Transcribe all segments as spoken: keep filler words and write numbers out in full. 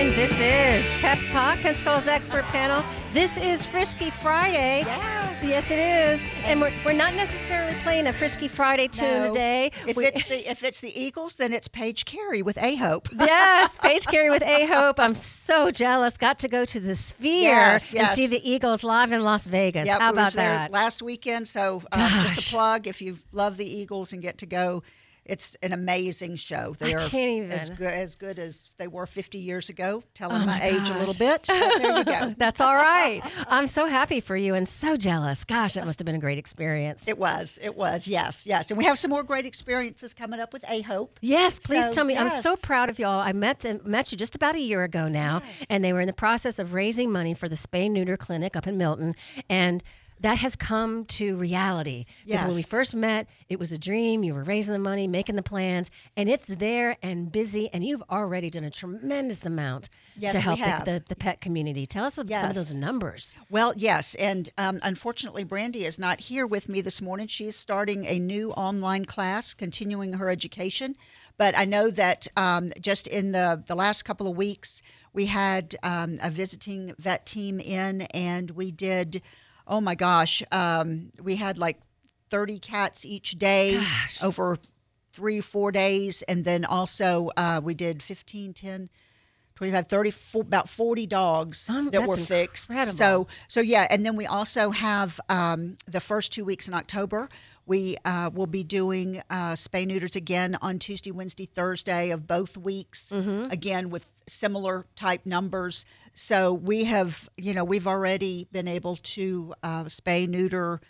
morning. This is Pep Talk, Pensacola's expert panel. This is Frisky Friday. Yes. Yes, it is. And we're, we're not necessarily playing a Frisky Friday tune No. today. If We- it's the if it's the Eagles, then it's Paige Carey with A-Hope. Yes, Paige Carey with A-Hope. I'm so jealous. Got to go to the Sphere Yes, and yes. see the Eagles live in Las Vegas. Yep, How we was about there that? last weekend. So um, just Gosh. a plug, if you love the Eagles and get to go, it's an amazing show. They I are can't even. as good as good as they were fifty years ago. Telling Oh my, my age a little gosh. bit. But there you go. That's all right. I'm so happy for you and so jealous. Gosh, that must have been a great experience. It was. It was. Yes. Yes. And we have some more great experiences coming up with A-Hope. Yes, please So, tell me. I'm so yes. proud of y'all. I met them, met you just about a year ago now, Yes. and they were in the process of raising money for the Spay Neuter Clinic up in Milton, and that has come to reality. Because when we Yes. first met, it was a dream. You were raising the money, making the plans, and it's there and busy, and you've already done a tremendous amount Yes, to we help the, have. the, the pet community. Tell us some of Yes. those numbers. Well, yes, and um, unfortunately, Brandy is not here with me this morning. She is starting a new online class, continuing her education. But I know that um, just in the, the last couple of weeks, we had um, a visiting vet team in, and we did, oh my gosh, um, we had like thirty cats each day Gosh. over three, four days. And then also uh, we did fifteen, ten, twenty-five, thirty, four, about forty dogs Um, that that's were fixed. incredible. So, so yeah, and then we also have um, the first two weeks in October. We uh, will be doing uh, spay neuters again on Tuesday, Wednesday, Thursday of both weeks. Mm-hmm. Again with similar type numbers. So we have, you know, we've already been able to uh, spay neuter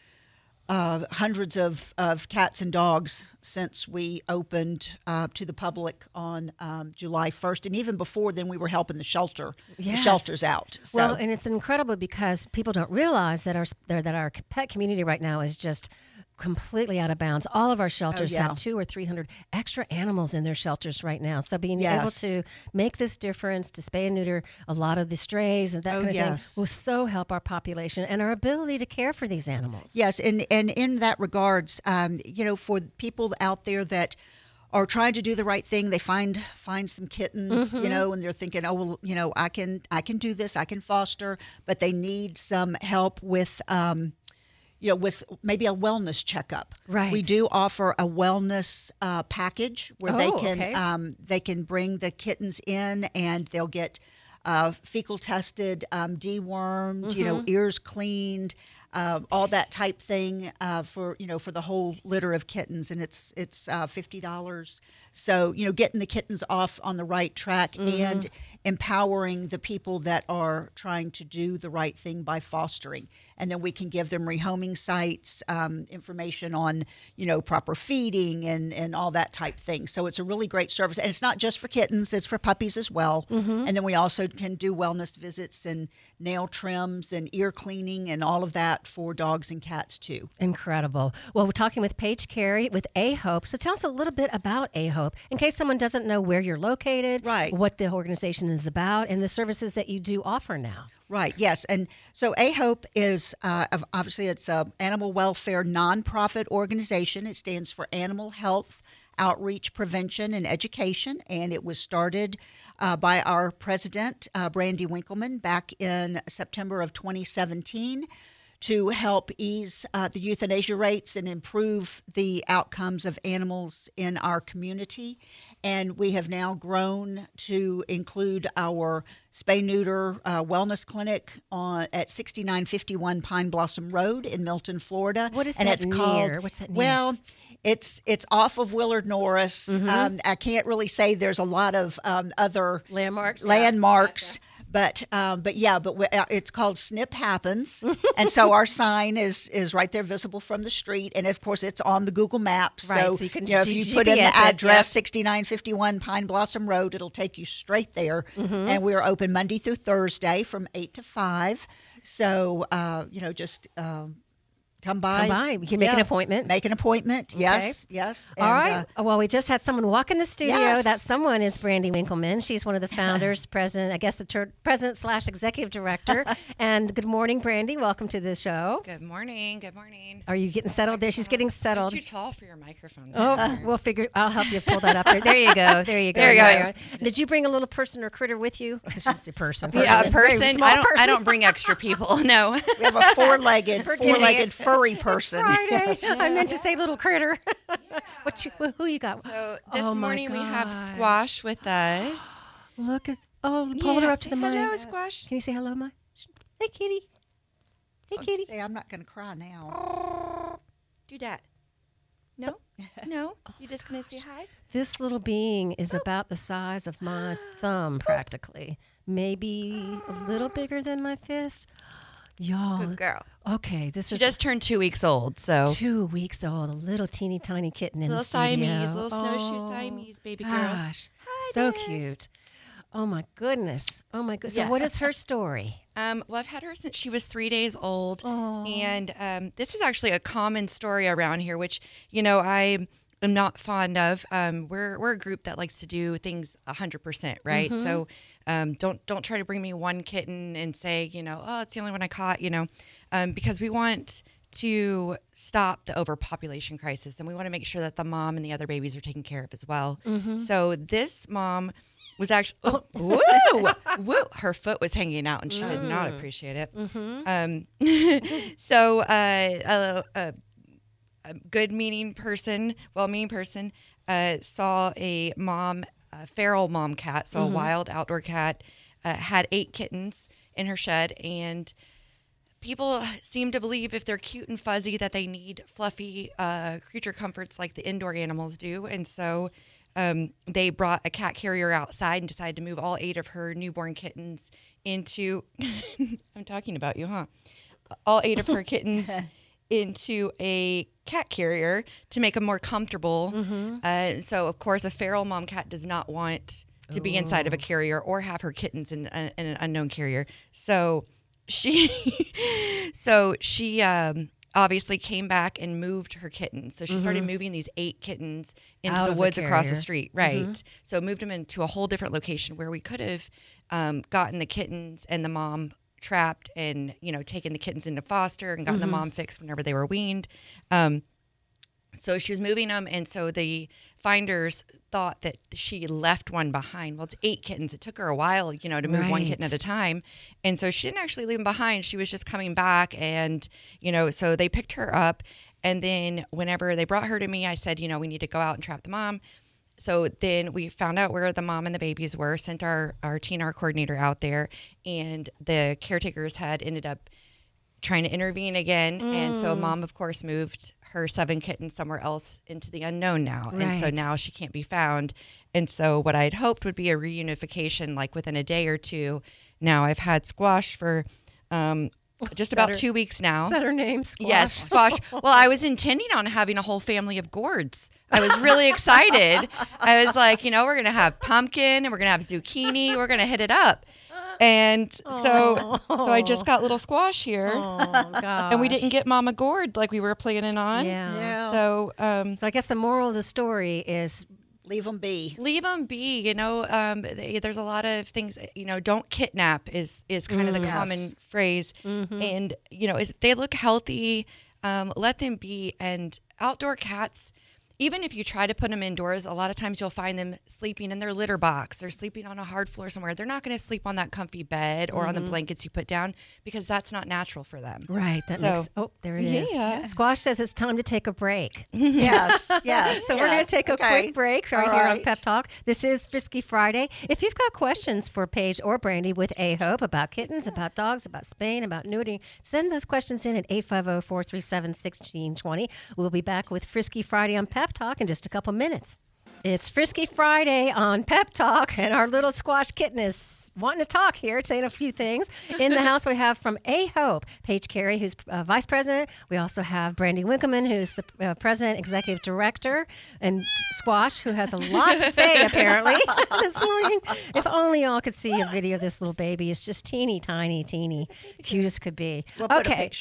uh, hundreds of, of cats and dogs since we opened uh, to the public on um, July first. And even before then, we were helping the shelter, Yes. the shelters out. So, Well, and it's incredible because people don't realize that our that our pet community right now is just completely out of bounds. All of our shelters Oh, yeah. have two or three hundred extra animals in their shelters right now. So being able Yes. to make this difference, to spay and neuter a lot of the strays and that Oh, kind of yes. thing, will so help our population and our ability to care for these animals. yes, and, and in that regards, um, you know, for people out there that are trying to do the right thing, they find find some kittens, Mm-hmm. you know, and they're thinking, oh, well, you know, I can I can do this, I can foster, but they need some help with. Um, you know, with maybe a wellness checkup. Right. We do offer a wellness uh, package where they Oh, can okay. um, they can bring the kittens in and they'll get uh, fecal tested, um, dewormed, you Mm-hmm. know, ears cleaned, uh, all that type thing uh, for you know for the whole litter of kittens, and it's it's uh, fifty dollars. So you know, getting the kittens off on the right track Mm-hmm. and empowering the people that are trying to do the right thing by fostering. And then we can give them rehoming sites, um, information on, you know, proper feeding and, and all that type thing. So it's a really great service. And it's not just for kittens, it's for puppies as well. Mm-hmm. And then we also can do wellness visits and nail trims and ear cleaning and all of that for dogs and cats too. Incredible. Well, we're talking with Paige Carey with A-Hope. So tell us a little bit about A-Hope in case someone doesn't know where you're located, Right. what the organization is about, and the services that you do offer now. Right. Yes. And so A-Hope is uh, of- obviously it's a animal welfare nonprofit organization. It stands for Animal Health Outreach, Prevention, and Education, and it was started uh, by our president, uh, Brandy Winkleman, back in September of twenty seventeen. To help ease uh, the euthanasia rates and improve the outcomes of animals in our community. And we have now grown to include our spay neuter uh, wellness clinic on at sixty-nine fifty-one Pine Blossom Road in Milton, Florida. What is and that it's near? called What's that near? Well, it's it's off of Willard Norris. Mm-hmm. Um, I can't really say there's a lot of um, other Landmarks? landmarks. But um, but yeah, but we, uh, it's called Snip Happens, and so our sign is is right there, visible from the street, and of course it's on the Google Maps. Right, So, so you can know if G- you put in G P S the it, address yep. sixty-nine fifty-one Pine Blossom Road, it'll take you straight there. Mm-hmm. And we are open Monday through Thursday from eight to five. So uh, you know, just um, Come by. Come by. You can make Yeah. an appointment. Make an appointment. Yes, yes. All And, right. uh, well, we just had someone walk in the studio. Yes. That someone is Brandy Winkleman. She's one of the founders, president, I guess the ter- president slash executive director. And good morning, Brandy. Welcome to the show. Good morning. Good morning. Are you getting settled there? She's getting settled. You're too tall for your microphone. Oh, we'll figure. I'll help you pull that up there. There you go. There you go. There you go. Did you bring a little person or critter with you? It's just a person. Yeah, Very person. small I don't. person. I don't bring extra people. No. we have a four-legged, Forget four-legged it. furry person. Friday. Yes. I meant to say little critter. what you, who you got? So this Oh, my morning we have gosh. Squash with us. Look at. Oh, pull her Yeah, up to say the mic. hello, Squash. Can you say hello, Mike? Hey, kitty. Hey, So kitty. say I'm not going to cry now. Do that. No. No. You're just gonna say hi. This little being is about the size of my thumb, practically. Maybe a little bigger than my fist. Y'all. Good girl. Okay, this She is just turned two weeks old. So two weeks old. A little teeny tiny kitten in little the studio. Siamese, little snowshoe Oh, Siamese baby girl. Gosh, Hi, so Des. cute. Oh my goodness. Oh my goodness. So Yeah. what is her story? Um, well, I've had her since she was three days old, Oh. and um, this is actually a common story around here, which you know I am not fond of. Um, we're we're a group that likes to do things a hundred percent, right? So um, don't don't try to bring me one kitten and say you know oh it's the only one I caught, you know, um, because we want to stop the overpopulation crisis, and we want to make sure that the mom and the other babies are taken care of as well. So this mom was actually oh, woo woo her foot was hanging out, and she did not appreciate it. Um, so uh, a, a, a good-meaning person, well-meaning person, uh, saw a mom, a feral mom cat, so a wild outdoor cat, uh, had eight kittens in her shed, and people seem to believe if they're cute and fuzzy that they need fluffy uh, creature comforts like the indoor animals do. And so um, they brought a cat carrier outside and decided to move all eight of her newborn kittens into, I'm talking about you, huh? All eight of her kittens into a cat carrier to make them more comfortable. Uh, so, of course, a feral mom cat does not want to be inside of a carrier or have her kittens in, in an unknown carrier. So she, so she um, obviously came back and moved her kittens. So she started moving these eight kittens into Out the of the woods across the carrier. street, right? So moved them into a whole different location where we could have um, gotten the kittens and the mom trapped and, you know, taken the kittens into foster and gotten the mom fixed whenever they were weaned. Um, so she was moving them, and so the finders thought that she left one behind. Well, it's eight kittens. It took her a while, you know, to move one kitten Right. at a time. And so she didn't actually leave them behind. She was just coming back, and, you know, so they picked her up. And then whenever they brought her to me, I said, you know, we need to go out and trap the mom. So then we found out where the mom and the babies were, sent our, our T N R coordinator out there, and the caretakers had ended up trying to intervene again. And so mom, of course, moved her seven kittens somewhere else into the unknown now. And so Right. now she can't be found. And so what I had hoped would be a reunification, like within a day or two. Now I've had Squash for um, just about her- two weeks now. Is that her name? Squash? Yes, Squash. Well, I was intending on having a whole family of gourds. I was really excited. I was like, you know, we're going to have pumpkin and we're going to have zucchini. We're going to hit it up. And so so I just got little Squash here. Oh, gosh. And we didn't get Mama Gourd like we were planning on. Yeah. Yeah. So um, So I guess the moral of the story is Leave them be. leave them be. You know, um, they, there's a lot of things. You know, don't kidnap is is kind of the Yes. common phrase. And you know, if they look healthy, um, let them be. And outdoor cats, even if you try to put them indoors, a lot of times you'll find them sleeping in their litter box or sleeping on a hard floor somewhere. They're not going to sleep on that comfy bed or on the blankets you put down because that's not natural for them. right. That So- makes. Oh, there it is. Yeah. Squash says it's time to take a break. Yes, yes. So we're going yes. to take a Okay. quick break right All here on right. Pep Talk. This is Frisky Friday. If you've got questions for Paige or Brandy with A Hope about kittens, about dogs, about spaying, about neutering, send those questions in at eight five zero, four three seven, one six two zero. We'll be back with Frisky Friday on Pep Talk in just a couple minutes. It's Frisky Friday on Pep Talk, and our little Squash kitten is wanting to talk here, saying a few things. In the house, we have from A Hope, Paige Carey, who's uh, vice president. We also have Brandy Winkleman, who's the uh, president, executive director, and Squash, who has a lot to say, apparently, this morning. If only y'all could see a video of this little baby. It's just teeny, tiny, teeny, cute as could be. We'll put okay. a picture up.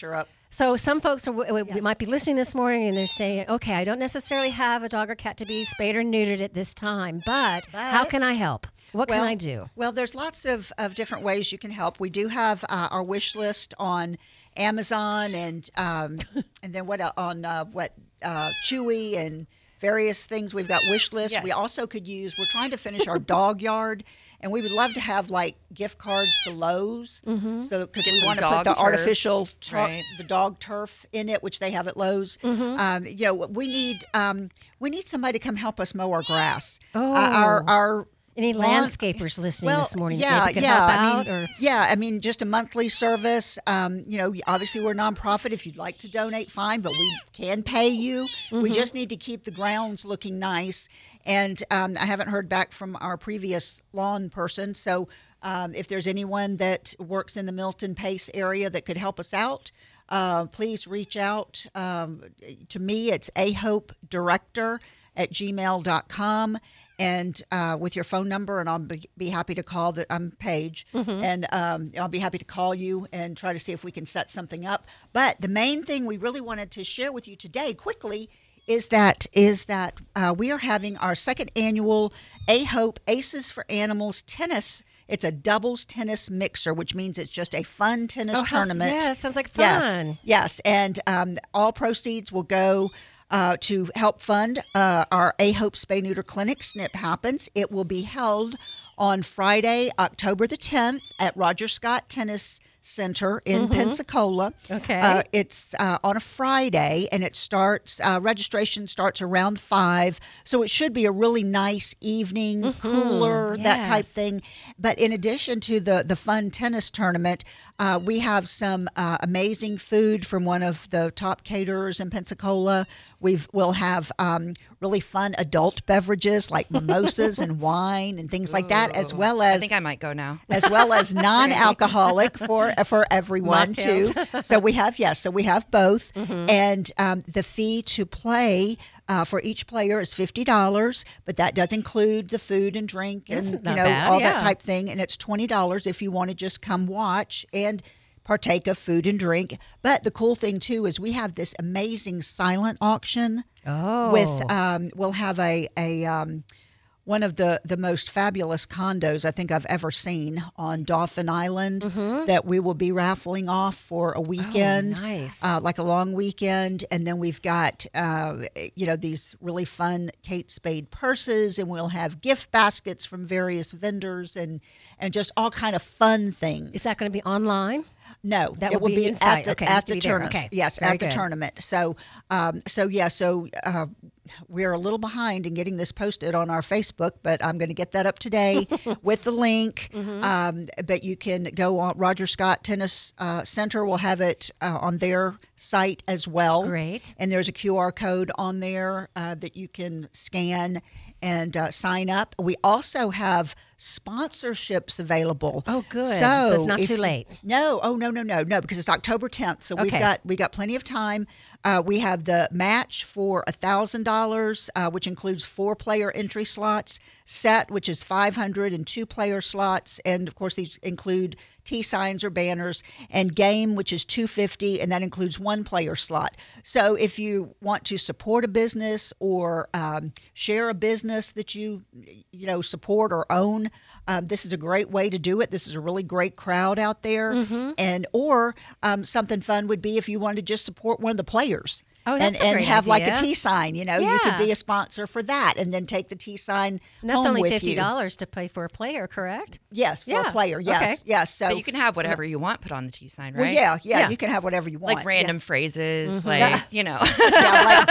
So some folks are, w- w- Yes. might be listening this morning and they're saying, okay, I don't necessarily have a dog or cat to be spayed or neutered at this time, but, how But- can I help? What well, can I do? Well, there's lots of, of different ways you can help. We do have uh, our wish list on Amazon and um, and then what el- on uh, what uh, Chewy and various things. We've got wish lists. Yes. We also could use. We're trying to finish our dog yard, and we would love to have like gift cards to Lowe's. Mm-hmm. So because Get we some want to put dog the turf, artificial tur- right. the dog turf in it, which they have at Lowe's. Um, you know, we need um, we need somebody to come help us mow our grass. Oh. Uh, our our Any lawn- landscapers listening well, this morning? yeah, maybe could yeah. help I out, mean, or yeah. I mean, just a monthly service. Um, you know, obviously we're a nonprofit. If you'd like to donate, fine, but we can pay you. Mm-hmm. We just need to keep the grounds looking nice. And um, I haven't heard back from our previous lawn person, so um, if there's anyone that works in the Milton Pace area that could help us out, uh, please reach out um, to me. It's ahopedirector at gmail dot com, and uh, with your phone number, and I'll be, be happy to call the I'm Paige, and um, I'll be happy to call you and try to see if we can set something up. But the main thing we really wanted to share with you today quickly is that is that uh, we are having our second annual A Hope Aces for Animals tennis. It's a doubles tennis mixer, which means it's just a fun tennis Oh, how- tournament. yeah, that sounds like Yes, fun. yes, and um, all proceeds will go uh, to help fund uh, our A Hope Spay Neuter Clinic. S N P happens. It will be held on Friday, October the tenth, at Roger Scott Tennis Center in Pensacola. Okay. Uh, it's uh, on a Friday, and it starts, uh, registration starts around five. So it should be a really nice evening, cooler, that type Yes. thing. But in addition to the, the fun tennis tournament, uh, we have some uh, amazing food from one of the top caterers in Pensacola. We've, we'll have um, really fun adult beverages like mimosas and wine and things like that, as well I as think I might go now. as well as non-alcoholic for for everyone too. Mocktails. So we have yes, so we have both, Mm-hmm. and um, the fee to play uh, for each player is fifty dollars, but that does include the food and drink and That's you not know bad, all yeah. that type thing, and it's twenty dollars if you want to just come watch and partake of food and drink. But the cool thing too is we have this amazing silent auction oh, with um, we'll have a a um, one of the, the most fabulous condos I think I've ever seen on Dauphin Island that we will be raffling off for a weekend, nice. uh, like a long weekend. And then we've got, uh, you know, these really fun Kate Spade purses, and we'll have gift baskets from various vendors and, and just all kind of fun things. is that going to be online? No, That it will will be be inside. at the Okay, you have at to the be there. tournament. Okay, Yes, very at the good. tournament. So, um, so yeah, so uh, we're a little behind in getting this posted on our Facebook, but I'm going to get that up today with the link. Mm-hmm. Um, but you can go on Roger Scott Tennis uh, Center. will have it uh, on their site as well. Great. And there's a Q R code on there uh, that you can scan and uh, sign up. We also have sponsorships available. Oh, good. So, So it's not if too you- late. No, oh no, no, no, no, because it's October tenth. So we've Okay. got we got plenty of time. Uh, we have the match for a thousand dollars, which includes four player entry slots. Set, which is five hundred and two player slots, and of course these include T signs or banners, and game, which is two fifty, and that includes one player slot. So if you want to support a business or um, share a business that you you know support or own, um, this is a great way to do it. This is a really great crowd out there, Mm-hmm. and or um, something fun would be if you wanted to just support one of the players. Oh, and, that's a and great have like a idea. T sign, you know, you could Yeah. be a sponsor for that, and then take the T sign And that's home only with fifty you. dollars to pay for a player, correct? Yes, for Yeah. a player. Yes, Okay. yes. So But you can have whatever you want put on the T sign, right? well, yeah, yeah, Yeah. you can have whatever you want. Like random Yeah. phrases, like, you know, yeah, like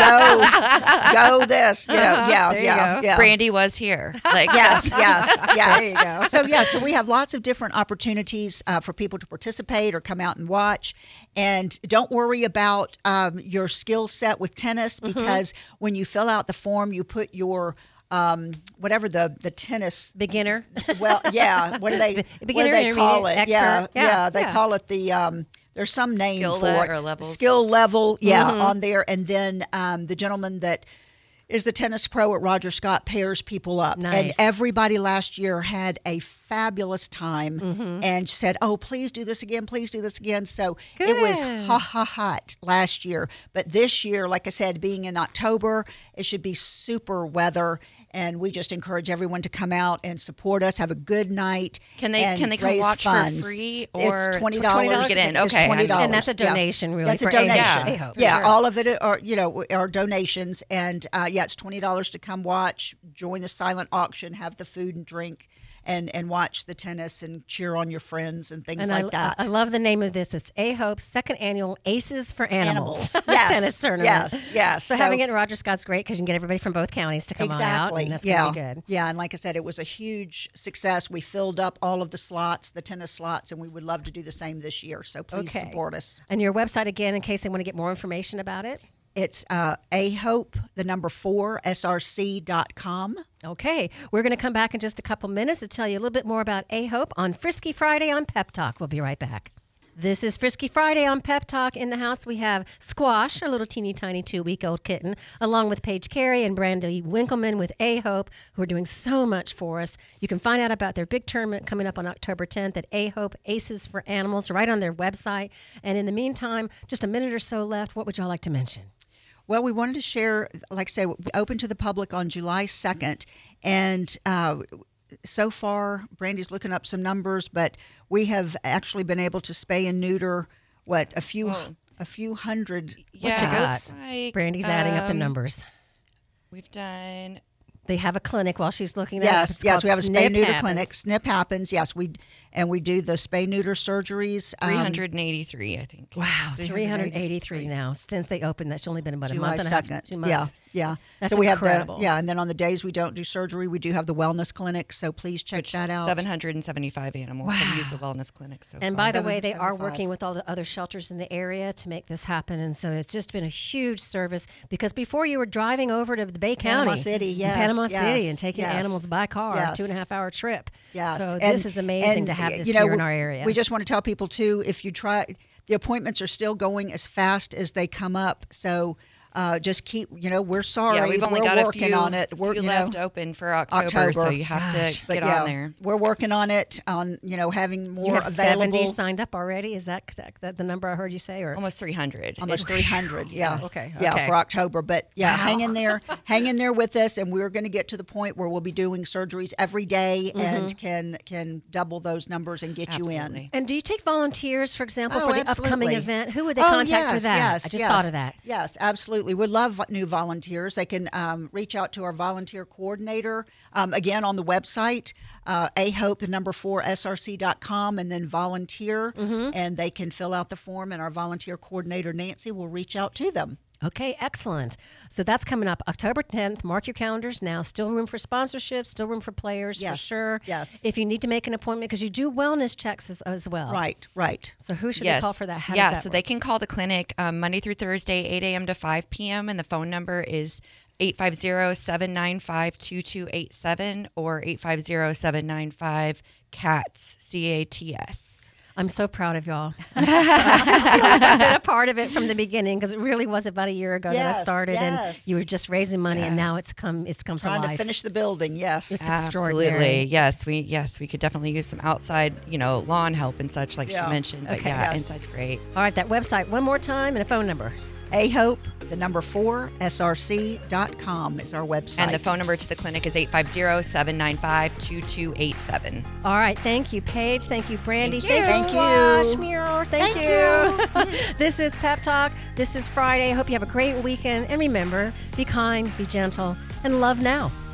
go, go this, you know, yeah, There you yeah, go. yeah. Brandy was here. Like, Yes, yes, yes. There you go. So yeah, so we have lots of different opportunities uh, for people to participate or come out and watch. And don't worry about um, your skill set with tennis, because when you fill out the form, you put your um, whatever the the tennis. Beginner. Well, yeah. What do they? Be- what do beginner, they call it? intermediate, Yeah, expert. Yeah, yeah. They yeah. call it the. Um, there's some name Skill for le- it. or levels. Skill level, yeah, Mm-hmm. on there. And then um, the gentleman that is the Tennis Pro at Roger Scott pairs people up. Nice. And everybody last year had a fabulous time Mm-hmm. and said, oh, please do this again, please do this again. So it was Good. ha ha hot last year. But this year, like I said, being in October, it should be super weather. And we just encourage everyone to come out and support us, have a good night. Can they and can they come raise watch funds. for free or It's twenty dollars to get in? It's Okay, twenty dollars. And that's a donation, yeah. really, That's a for donation. A-Hope. Yeah, A-Hope, yeah sure. all of it are you know are donations, and uh, yeah, it's twenty dollars to come watch, join the silent auction, have the food and drink, and and watch the tennis and cheer on your friends and things And like I, that. I love the name of this. It's A-Hope's second annual Aces for Animals, Animals. Yes. tennis tournament. Yes, yes. So, So- having it in Roger Scott's great because you can get everybody from both counties to come Exactly. on out, and that's yeah. going to be good. Yeah, and like I said, it was a huge success. We filled up all of the slots, the tennis slots, and we would love to do the same this year. So please Okay. support us. And your website again, in case they want to get more information about it. It's uh, A-Hope, the number four, S R C dot com. Okay, we're going to come back in just a couple minutes to tell you a little bit more about A-Hope on Frisky Friday on Pep Talk. We'll be right back. This is Frisky Friday on Pep Talk. In the house, we have Squash, our little teeny tiny two-week-old kitten, along with Paige Carey and Brandy Winkleman with A-Hope, who are doing so much for us. You can find out about their big tournament coming up on October tenth at A-Hope Aces for Animals, right on their website. And in the meantime, just a minute or so left. What would y'all like to mention? Well, we wanted to share, like I say, we open to the public on July second, and uh, so far, Brandy's looking up some numbers, but we have actually been able to spay and neuter, what, a few Oh. a few hundred. Yeah, you got? it's like, Brandy's adding up the um, numbers. We've done They have a clinic while she's looking at it. Yes, It's yes, called we have a spay Snip neuter Happens. clinic. Snip happens. Yes, we and we do the spay neuter surgeries. um, three hundred eighty-three, I think. Wow, three hundred eighty-three eighty-three now since they opened. That's only been about a July month and a second. half, two Yeah, months. yeah. That's so we incredible. have the yeah, and then on the days we don't do surgery, we do have the wellness clinic. So please check Which that out. seven hundred seventy-five animals have used the wellness clinic so And far. by the way, they are seven seventy-five. working with all the other shelters in the area to make this happen. And so it's just been a huge service because before you were driving over to the Bay County, Panama City, in yes, Panama yes, City, and taking yes, animals by car, yes. two and a half hour trip. Yes. So And- this is amazing and, to have this you know, here in we- our area. We just want to tell people too, if you try, the appointments are still going as fast as they come up. So uh, just keep, you know, we're sorry. Yeah, we've only we're got working a few, on it. We're few you left know, open for October, October. so you have Gosh. to but get yeah, on there. we're working on it on, you know, having more you have available. seventy signed up already. Is that, that, that the number I heard you say? Or Almost three hundred. Almost It's- three hundred, yeah. Yes. Okay, Yeah, okay. for October. But yeah, Wow. hang in there. Hang in there with us, and we're going to get to the point where we'll be doing surgeries every day Mm-hmm. and can can double those numbers and get you in. Absolutely. And do you take volunteers, for example, Oh, for the upcoming absolutely. event? Who would they Oh, contact for yes, that? Yes, I just yes. thought of that. Yes, absolutely. We'd love new volunteers. They can um, reach out to our volunteer coordinator, um, again, on the website, uh, A Hope, the number four, S R C dot com, and then volunteer, Mm-hmm. and they can fill out the form, and our volunteer coordinator, Nancy, will reach out to them. Okay, excellent. So that's coming up October tenth. Mark your calendars now. Still room for sponsorships, still room for players for Yes, sure. yes. If you need to make an appointment, because you do wellness checks as, as well. Right, right. So who should Yes. they call for that? How yeah, does that so work? they can call the clinic um, Monday through Thursday, eight a.m. to five p.m. And the phone number is eight five zero, seven nine five, two two eight seven or eight five zero, seven nine five, C A T S, C A T S. I'm so proud of y'all. I just feel like I've been a part of it from the beginning because it really was about a year ago that I Yes, started, and yes. you were just raising money, and Yeah. now it's come it's come Trying to to life. finish the building, yes. It's extraordinary. Absolutely. Yes, we yes, we could definitely use some outside, you know, lawn help and such like Yeah. she mentioned. But Okay. yeah, Yes. inside's great. All right, that website one more time and a phone number. A Hope, the number four, S R C dot com is our website. And the phone number to the clinic is eight five zero, seven nine five, two two eight seven. All right, thank you, Paige. Thank you, Brandy. Thank you. Thank Thank you, you. Squash Muir. Thank, Thank you. This is Pep Talk. This is Friday. I hope you have a great weekend. And remember, be kind, be gentle, and love now.